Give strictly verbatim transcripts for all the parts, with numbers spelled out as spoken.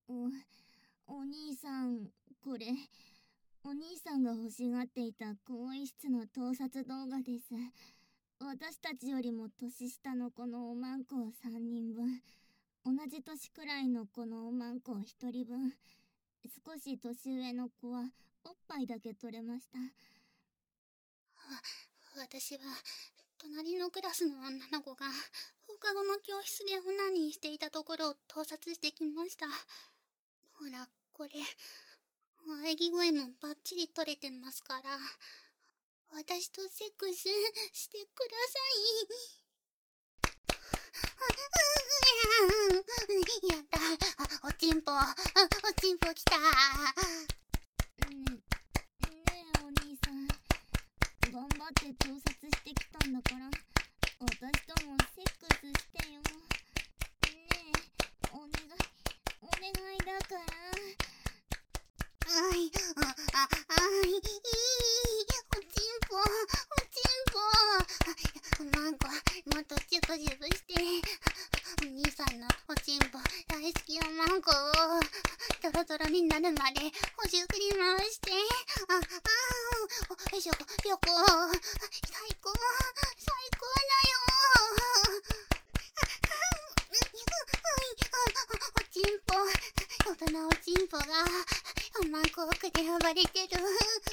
お、お兄さん、これ、お兄さんが欲しがっていた更衣室の盗撮動画です。私たちよりも年下の子のおまんこをさんにんぶん、同じ年くらいの子のおまんこをひとりぶん、少し年上の子はおっぱいだけ取れました。 私は隣のクラスの女の子が放課後の教室でオナニーしていたところを盗撮してきました。ほらこれ喘ぎ声もバッチリ取れてますから、私とセックスしてください。やった、おちんぽ、おちんぽきた。 ねねえお兄さん、頑張って盗撮してきたんだから、私ともセックスしてよ。ねえ、お願い、お願いだから。 あい、あ、あ、あい、いい、おちんぽ、おちんぽ。マンコ、もっとチュブチュブして、お兄さんのおちんぽ大好きなマンコをドロドロになるまでほじくり回して、あ、あー、よいしょ、よこ、最高、最高だよ。おちんぽ、大人おちんぽがおまんこ奥で暴れてる。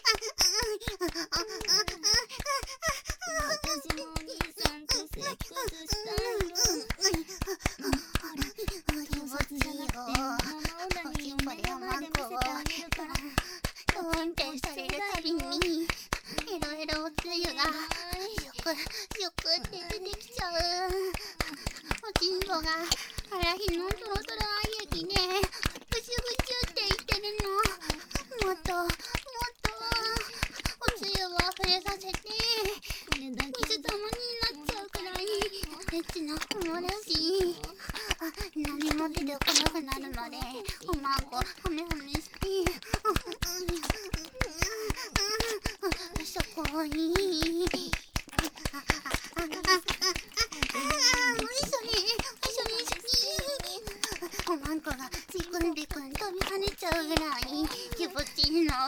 私もお兄さんとセックスしたいよ。ほら、盗撮じゃなくて生オナニーを目の前で見せてあげるから、 ドーンってされるたびにエロエロおつゆがシュクシュクって出てきちゃう。おちんぽが腹ひのトロトロあ液でブシュブシュって言ってるの。もっともっとおつゆを溢れさせて水玉になっちゃうくらいエッチなおもらし、何も出てこなくなるまでおまんこはめはめして、そこにおまんこがビクンビクン飛び跳ねちゃうぐらい気持ちいいの。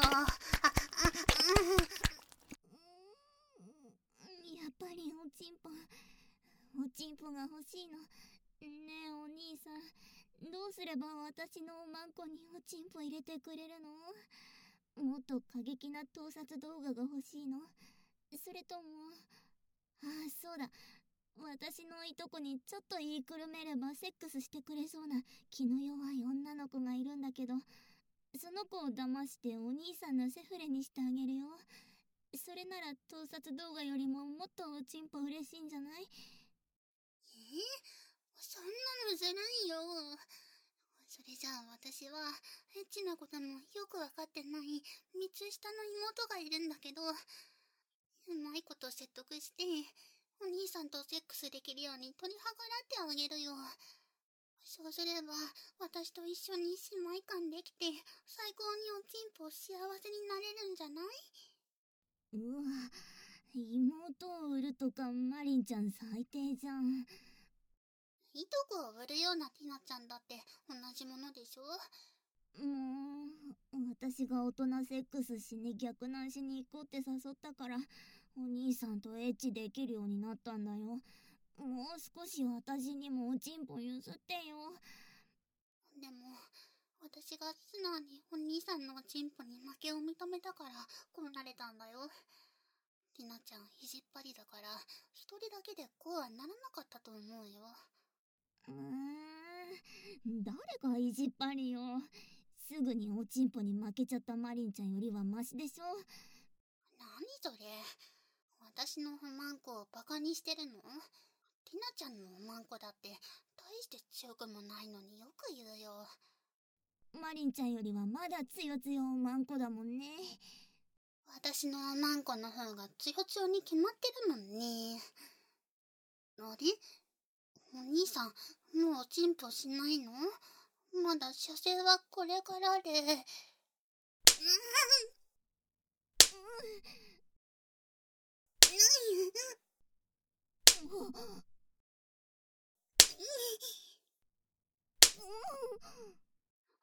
やっぱりおちんぽ、おちんぽが欲しいの。ねえお兄さん、どうすれば私のおまんこにおちんぽ入れてくれるの？もっと過激な盗撮動画が欲しいの？それとも、ああそうだ、私のいとこにちょっと言いくるめればセックスしてくれそうな気の弱い女の子がいるんだけど、その子を騙してお兄さんのセフレにしてあげるよ。それなら盗撮動画よりももっとおちんぽ嬉しいんじゃない？ えー、そんなのずるいよ。それじゃあ私はエッチなこともよくわかってない三つ下の妹がいるんだけど、うまいこと説得してお兄さんとセックスできるように取り計らってあげるよ。そうすれば私と一緒に姉妹感できて最高におちんぽ幸せになれるんじゃない？ うわ、妹を売るとかマリンちゃん最低じゃん。 いとこを売るようなティナちゃんだって同じものでしょ。 もう私が大人セックスしに逆ナンしに行こうって誘ったからお兄さんとエッチできるようになったんだよ。もう少し私にもおちんぽ譲ってよ。 でも私が素直にお兄さんのおちんぽに負けを認めたからこうなれたんだよ。ティナちゃん意地っ張りだから一人だけでこうはならなかったと思うよ。 うーん、誰が意地っ張りよ。すぐにおちんぽに負けちゃったマリンちゃんよりはマシでしょ。 何それ、私のおまんこをバカにしてるの？ティナちゃんのおまんこだって大して強くもないのによく言うよ。 マリンちゃんよりはまだつよつよおまんこだもんね。 私のおまんこの方がつよつよに決まってるもんね。あれ、お兄さんもうおちんぽしないの？まだ射精はこれからで。うん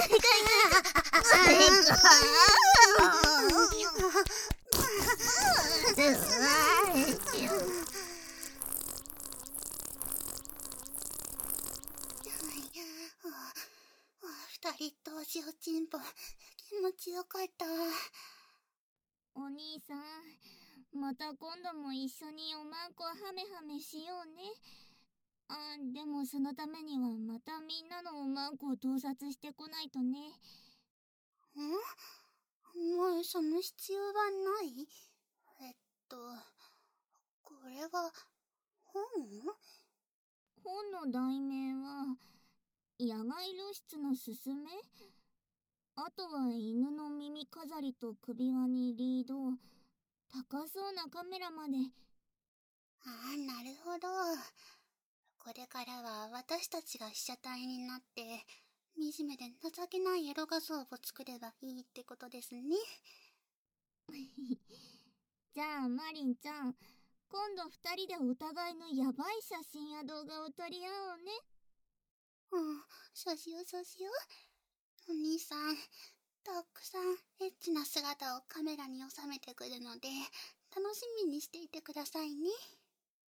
二人同時おちんぽ気持ちよかった。 お兄さん、また今度も一緒におまんこハメハメしようね。あ、でもそのためにはまたみんなのおまんこを盗撮してこないとね。 ん？もうその必要はない？えっと、これは本？ 本の題名は、野外露出のすすめ？あとは犬の耳飾りと首輪にリード、高そうなカメラまで。 ああ、なるほど。これからは私たちが被写体になって、惨めで情けないエロ画像を作ればいいってことですね。 じゃあマリンちゃん、今度二人でお互いのヤバい写真や動画を撮り合おうね。 うん、そうしようそうしよう。お兄さん、たくさんエッチな姿をカメラに収めてくるので、楽しみにしていてくださいね。